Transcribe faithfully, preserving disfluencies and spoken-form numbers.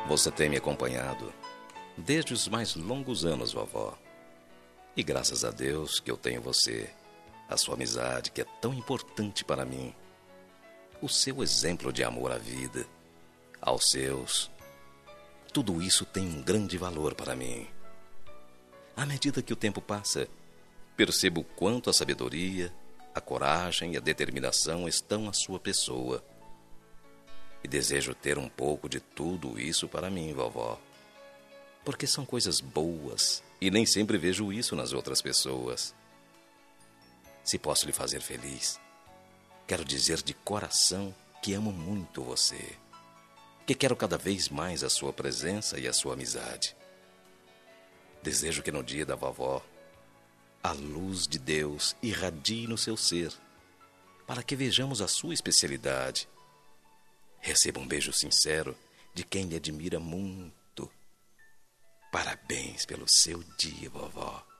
Você tem me acompanhado desde os mais longos anos, vovó. E graças a Deus que eu tenho você, a sua amizade que é tão importante para mim, o seu exemplo de amor à vida, aos seus. Tudo isso tem um grande valor para mim. À medida que o tempo passa, percebo o quanto a sabedoria, a coragem e a determinação estão à sua pessoa. E desejo ter um pouco de tudo isso para mim, vovó. Porque são coisas boas e nem sempre vejo isso nas outras pessoas. Se posso lhe fazer feliz, quero dizer de coração que amo muito você. Que quero cada vez mais a sua presença e a sua amizade. Desejo que no dia da vovó, a luz de Deus irradie no seu ser, para que vejamos a sua especialidade. Receba um beijo sincero de quem lhe admira muito. Parabéns pelo seu dia, vovó.